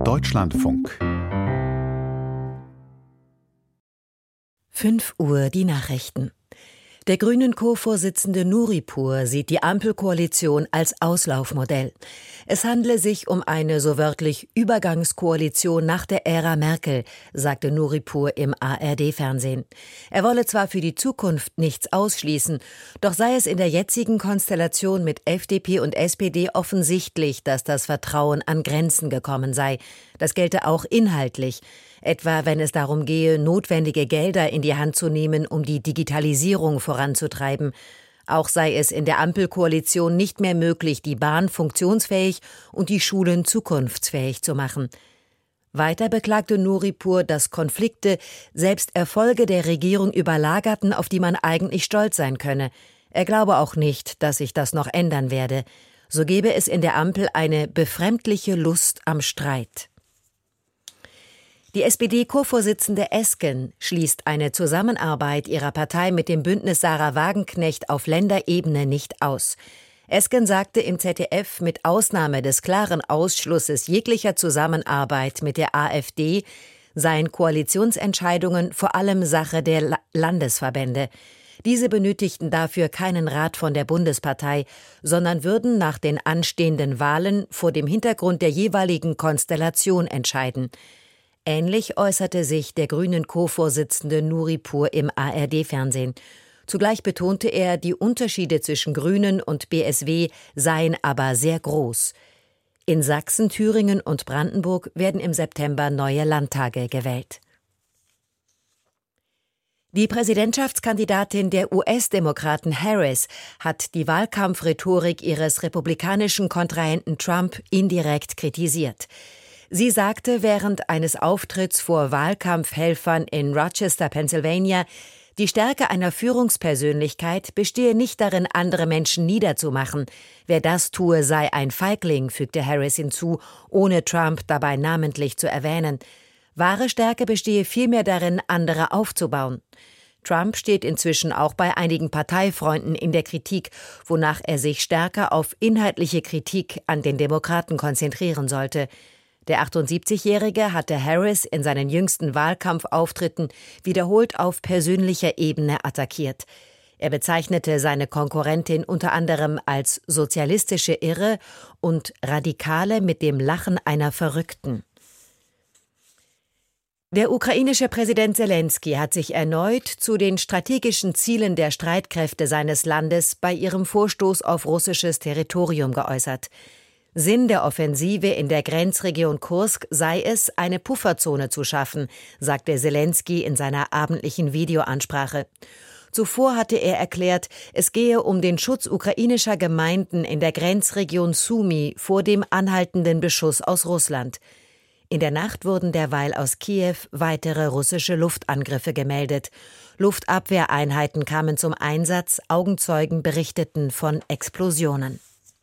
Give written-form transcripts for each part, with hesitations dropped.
Deutschlandfunk. 5 Uhr die Nachrichten. Der Grünen-Co-Vorsitzende Nuripur sieht die Ampelkoalition als Auslaufmodell. Es handle sich um eine so wörtlich Übergangskoalition nach der Ära Merkel, sagte Nuripur im ARD-Fernsehen. Er wolle zwar für die Zukunft nichts ausschließen, doch sei es in der jetzigen Konstellation mit FDP und SPD offensichtlich, dass das Vertrauen an Grenzen gekommen sei. Das gelte auch inhaltlich. Etwa wenn es darum gehe, notwendige Gelder in die Hand zu nehmen, um die Digitalisierung voranzutreiben. Auch sei es in der Ampelkoalition nicht mehr möglich, die Bahn funktionsfähig und die Schulen zukunftsfähig zu machen. Weiter beklagte Nuripur, dass Konflikte selbst Erfolge der Regierung überlagerten, auf die man eigentlich stolz sein könne. Er glaube auch nicht, dass sich das noch ändern werde. So gebe es in der Ampel eine befremdliche Lust am Streit. Die SPD-Co-Vorsitzende Esken schließt eine Zusammenarbeit ihrer Partei mit dem Bündnis Sarah Wagenknecht auf Länderebene nicht aus. Esken sagte im ZDF, mit Ausnahme des klaren Ausschlusses jeglicher Zusammenarbeit mit der AfD seien Koalitionsentscheidungen vor allem Sache der Landesverbände. Diese benötigten dafür keinen Rat von der Bundespartei, sondern würden nach den anstehenden Wahlen vor dem Hintergrund der jeweiligen Konstellation entscheiden. Ähnlich äußerte sich der Grünen-Co-Vorsitzende Nuripur im ARD-Fernsehen. Zugleich betonte er, die Unterschiede zwischen Grünen und BSW seien aber sehr groß. In Sachsen, Thüringen und Brandenburg werden im September neue Landtage gewählt. Die Präsidentschaftskandidatin der US-Demokraten Harris hat die Wahlkampfrhetorik ihres republikanischen Kontrahenten Trump indirekt kritisiert. Sie sagte während eines Auftritts vor Wahlkampfhelfern in Rochester, Pennsylvania, die Stärke einer Führungspersönlichkeit bestehe nicht darin, andere Menschen niederzumachen. Wer das tue, sei ein Feigling, fügte Harris hinzu, ohne Trump dabei namentlich zu erwähnen. Wahre Stärke bestehe vielmehr darin, andere aufzubauen. Trump steht inzwischen auch bei einigen Parteifreunden in der Kritik, wonach er sich stärker auf inhaltliche Kritik an den Demokraten konzentrieren sollte. Der 78-Jährige hatte Harris in seinen jüngsten Wahlkampfauftritten wiederholt auf persönlicher Ebene attackiert. Er bezeichnete seine Konkurrentin unter anderem als sozialistische Irre und Radikale mit dem Lachen einer Verrückten. Der ukrainische Präsident Selensky hat sich erneut zu den strategischen Zielen der Streitkräfte seines Landes bei ihrem Vorstoß auf russisches Territorium geäußert. Sinn der Offensive in der Grenzregion Kursk sei es, eine Pufferzone zu schaffen, sagte Selensky in seiner abendlichen Videoansprache. Zuvor hatte er erklärt, es gehe um den Schutz ukrainischer Gemeinden in der Grenzregion Sumy vor dem anhaltenden Beschuss aus Russland. In der Nacht wurden derweil aus Kiew weitere russische Luftangriffe gemeldet. Luftabwehreinheiten kamen zum Einsatz, Augenzeugen berichteten von Explosionen.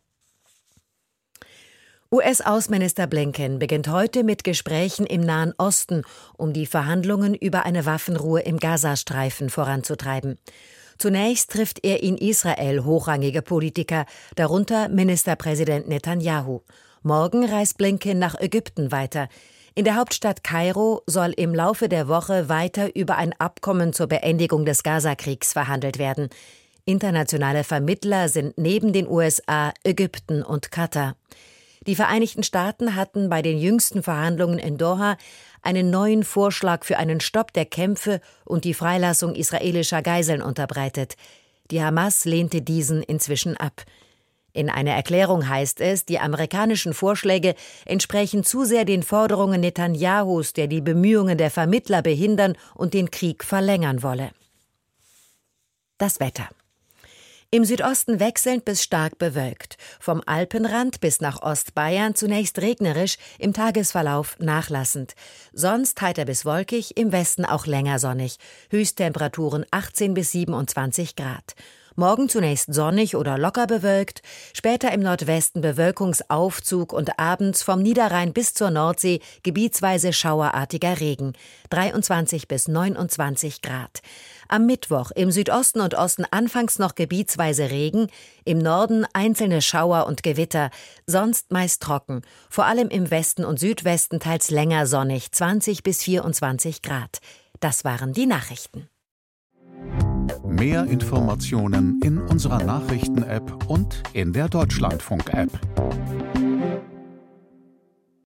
US-Außenminister Blinken beginnt heute mit Gesprächen im Nahen Osten, um die Verhandlungen über eine Waffenruhe im Gazastreifen voranzutreiben. Zunächst trifft er in Israel hochrangige Politiker, darunter Ministerpräsident Netanyahu. Morgen reist Blinken nach Ägypten weiter. In der Hauptstadt Kairo soll im Laufe der Woche weiter über ein Abkommen zur Beendigung des Gazakriegs verhandelt werden. Internationale Vermittler sind neben den USA Ägypten und Katar. Die Vereinigten Staaten hatten bei den jüngsten Verhandlungen in Doha einen neuen Vorschlag für einen Stopp der Kämpfe und die Freilassung israelischer Geiseln unterbreitet. Die Hamas lehnte diesen inzwischen ab. In einer Erklärung heißt es, die amerikanischen Vorschläge entsprechen zu sehr den Forderungen Netanyahus, der die Bemühungen der Vermittler behindern und den Krieg verlängern wolle. Das Wetter. Im Südosten wechselnd bis stark bewölkt. Vom Alpenrand bis nach Ostbayern zunächst regnerisch, im Tagesverlauf nachlassend. Sonst heiter bis wolkig, im Westen auch länger sonnig. Höchsttemperaturen 18 bis 27 Grad. Morgen zunächst sonnig oder locker bewölkt, später im Nordwesten Bewölkungsaufzug und abends vom Niederrhein bis zur Nordsee gebietsweise schauerartiger Regen, 23 bis 29 Grad. Am Mittwoch im Südosten und Osten anfangs noch gebietsweise Regen, im Norden einzelne Schauer und Gewitter, sonst meist trocken, vor allem im Westen und Südwesten teils länger sonnig, 20 bis 24 Grad. Das waren die Nachrichten. Mehr Informationen in unserer Nachrichten-App und in der Deutschlandfunk-App.